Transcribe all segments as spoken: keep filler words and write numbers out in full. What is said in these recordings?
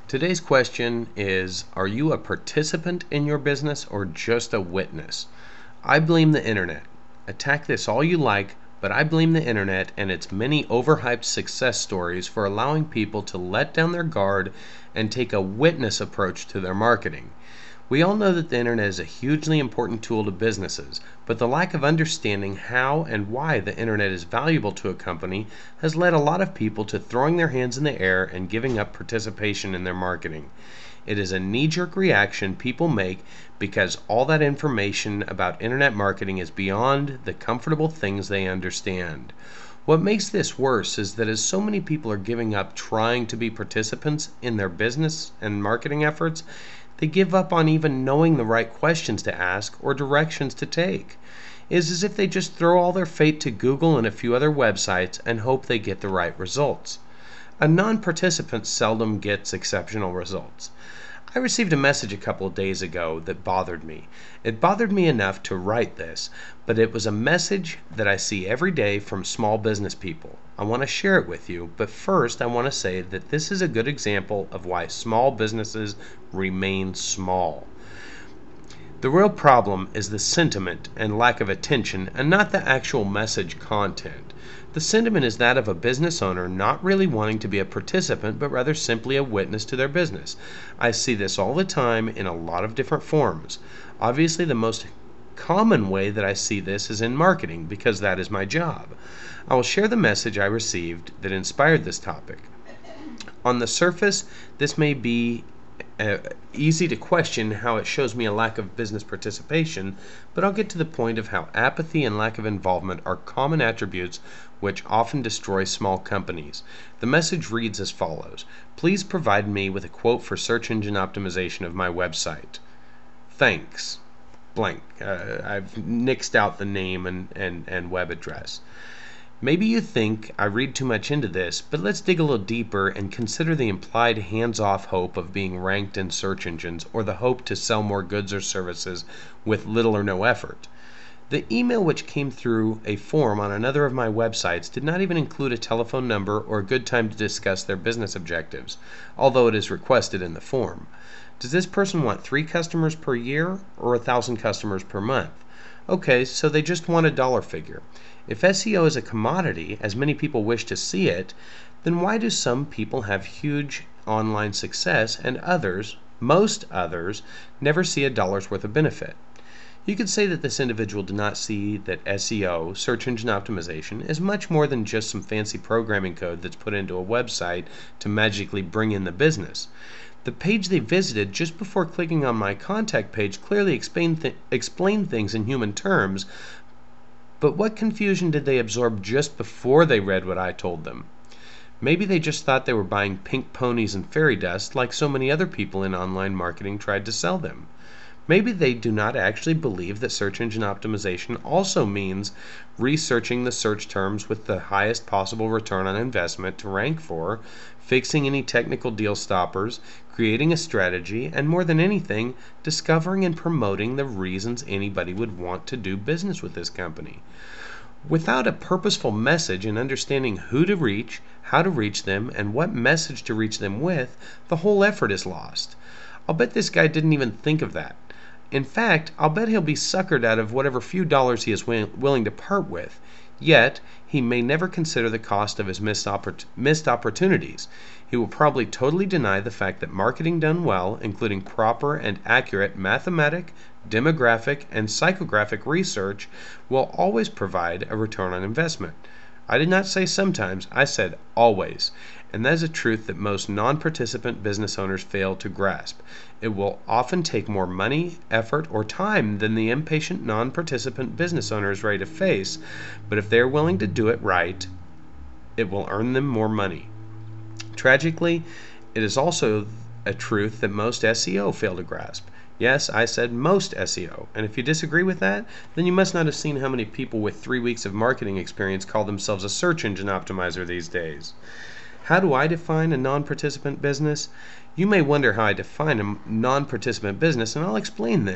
Today's question is, are you a participant in your business or just a witness? I blame the internet. Attack this all you like, but I blame the internet and its many overhyped success stories for allowing people to let down their guard and take a witness approach to their marketing. We all know that the internet is a hugely important tool to businesses, but the lack of understanding how and why the internet is valuable to a company has led a lot of people to throwing their hands in the air and giving up participation in their marketing. It is a knee-jerk reaction people make because all that information about internet marketing is beyond the comfortable things they understand. What makes this worse is that as so many people are giving up trying to be participants in their business and marketing efforts, they give up on even knowing the right questions to ask or directions to take. It is as if they just throw all their fate to Google and a few other websites and hope they get the right results. A non-participant seldom gets exceptional results. I received a message a couple of days ago that bothered me. It bothered me enough to write this, but it was a message that I see every day from small business people. I want to share it with you, but first I want to say that this is a good example of why small businesses remain small. The real problem is the sentiment and lack of attention and not the actual message content. The sentiment is that of a business owner not really wanting to be a participant, but rather simply a witness to their business. I see this all the time in a lot of different forms. Obviously, the most common way that I see this is in marketing, because that is my job. I will share the message I received that inspired this topic. On the surface, this may be Uh, easy to question how it shows me a lack of business participation, but I'll get to the point of how apathy and lack of involvement are common attributes which often destroy small companies. The message reads as follows: please provide me with a quote for search engine optimization of my website. Thanks. Blank. Uh, I've nixed out the name and, and, and web address. Maybe you think I read too much into this, but let's dig a little deeper and consider the implied hands-off hope of being ranked in search engines, or the hope to sell more goods or services with little or no effort. The email, which came through a form on another of my websites, did not even include a telephone number or a good time to discuss their business objectives, although it is requested in the form. Does this person want three customers per year or a thousand customers per month? Okay, so they just want a dollar figure. If S E O is a commodity, as many people wish to see it, then why do some people have huge online success and others, most others, never see a dollar's worth of benefit? You could say that this individual did not see that S E O, search engine optimization, is much more than just some fancy programming code that's put into a website to magically bring in the business. The page they visited just before clicking on my contact page clearly explained, th- explained things in human terms, but what confusion did they absorb just before they read what I told them? Maybe they just thought they were buying pink ponies and fairy dust like so many other people in online marketing tried to sell them. Maybe they do not actually believe that search engine optimization also means researching the search terms with the highest possible return on investment to rank for, fixing any technical deal stoppers, creating a strategy, and more than anything, discovering and promoting the reasons anybody would want to do business with this company. Without a purposeful message and understanding who to reach, how to reach them, and what message to reach them with, the whole effort is lost. I'll bet this guy didn't even think of that. In fact, I'll bet he'll be suckered out of whatever few dollars he is wi- willing to part with. Yet, he may never consider the cost of his missed, oppor- missed opportunities. He will probably totally deny the fact that marketing done well, including proper and accurate mathematic, demographic, and psychographic research, will always provide a return on investment. I did not say sometimes, I said always. And that is a truth that most non-participant business owners fail to grasp. It will often take more money, effort, or time than the impatient non-participant business owner is ready to face, but if they are willing to do it right, it will earn them more money. Tragically, it is also a truth that most S E O fail to grasp. Yes, I said most S E O, and if you disagree with that, then you must not have seen how many people with three weeks of marketing experience call themselves a search engine optimizer these days. How do I define a non-participant business? You may wonder how I define a non-participant business, and I'll explain this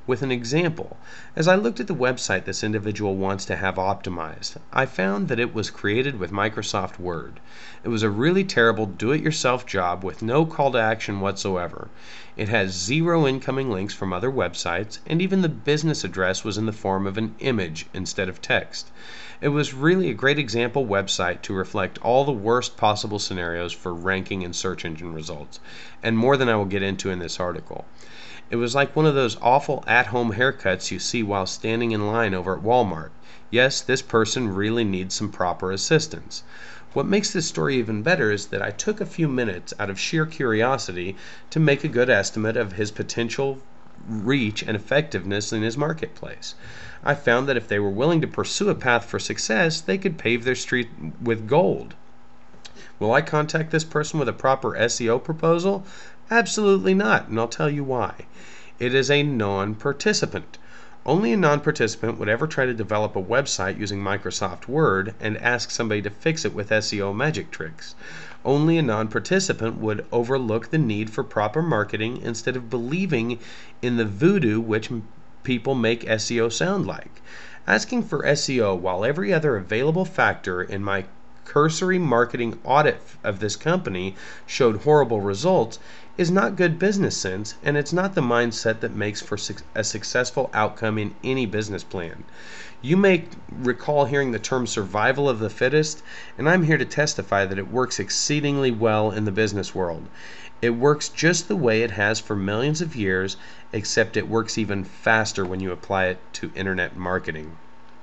with an example. As I looked at the website this individual wants to have optimized, I found that it was created with Microsoft Word. It was a really terrible do-it-yourself job with no call to action whatsoever. It has zero incoming links from other websites, and even the business address was in the form of an image instead of text. It was really a great example website to reflect all the worst possible scenarios for ranking in search engine results, and more than I will get into in this article. It was like one of those awful at-home haircuts you see while standing in line over at Walmart. Yes, this person really needs some proper assistance. What makes this story even better is that I took a few minutes out of sheer curiosity to make a good estimate of his potential reach and effectiveness in his marketplace. I found that if they were willing to pursue a path for success, they could pave their street with gold. Will I contact this person with a proper S E O proposal? Absolutely not, and I'll tell you why. It is a non-participant. Only a non-participant would ever try to develop a website using Microsoft Word and ask somebody to fix it with S E O magic tricks. Only a non-participant would overlook the need for proper marketing instead of believing in the voodoo which people make S E O sound like. Asking for S E O while every other available factor in my cursory marketing audit of this company showed horrible results is not good business sense, and it's not the mindset that makes for a successful outcome in any business plan. You may recall hearing the term survival of the fittest, and I'm here to testify that it works exceedingly well in the business world. It works just the way it has for millions of years, except it works even faster when you apply it to internet marketing.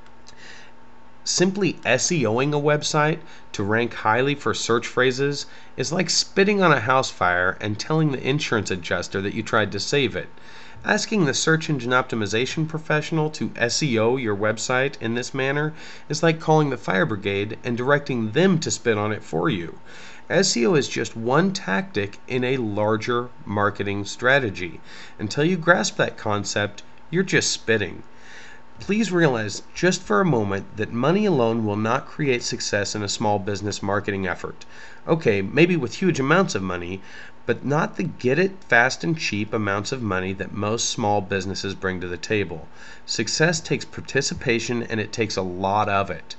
Simply SEOing a website to rank highly for search phrases is like spitting on a house fire and telling the insurance adjuster that you tried to save it. Asking the search engine optimization professional to S E O your website in this manner is like calling the fire brigade and directing them to spit on it for you. S E O is just one tactic in a larger marketing strategy. Until you grasp that concept, you're just spitting. Please realize just for a moment that money alone will not create success in a small business marketing effort. Okay, maybe with huge amounts of money, but not the get it fast and cheap amounts of money that most small businesses bring to the table. Success takes participation, and it takes a lot of it.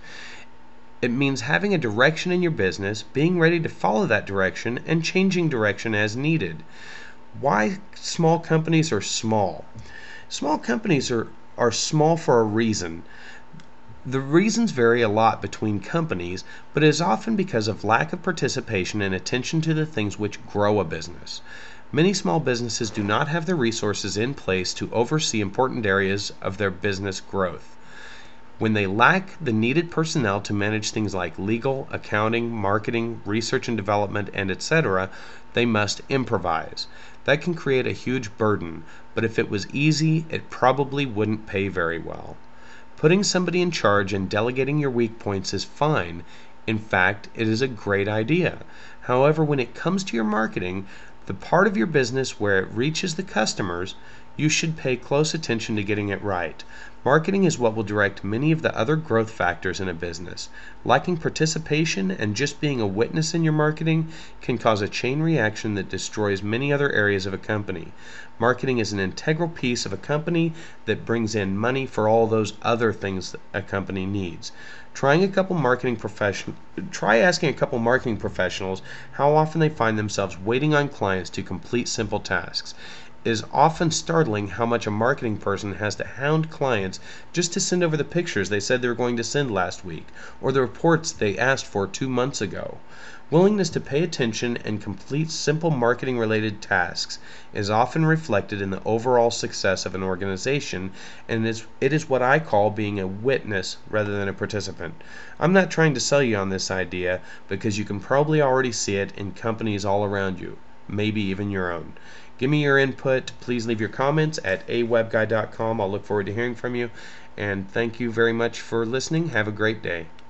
It means having a direction in your business, being ready to follow that direction, and changing direction as needed. Why small companies are small? Small companies are are small for a reason. The reasons vary a lot between companies, but it is often because of lack of participation and attention to the things which grow a business. Many small businesses do not have the resources in place to oversee important areas of their business growth. When they lack the needed personnel to manage things like legal, accounting, marketing, research and development, and et cetera, they must improvise. That can create a huge burden, but if it was easy, it probably wouldn't pay very well. Putting somebody in charge and delegating your weak points is fine. In fact, it is a great idea. However, when it comes to your marketing, the part of your business where it reaches the customers, you should pay close attention to getting it right. Marketing is what will direct many of the other growth factors in a business. Lacking participation and just being a witness in your marketing can cause a chain reaction that destroys many other areas of a company. Marketing is an integral piece of a company that brings in money for all those other things that a company needs. Trying a couple marketing profession, try asking a couple marketing professionals how often they find themselves waiting on clients to complete simple tasks. It is often startling how much a marketing person has to hound clients just to send over the pictures they said they were going to send last week, or the reports they asked for two months ago. Willingness to pay attention and complete simple marketing-related tasks is often reflected in the overall success of an organization, and it is, it is what I call being a witness rather than a participant. I'm not trying to sell you on this idea, because you can probably already see it in companies all around you, maybe even your own. Give me your input. Please leave your comments at a web guy dot com. I'll look forward to hearing from you, and thank you very much for listening. Have a great day.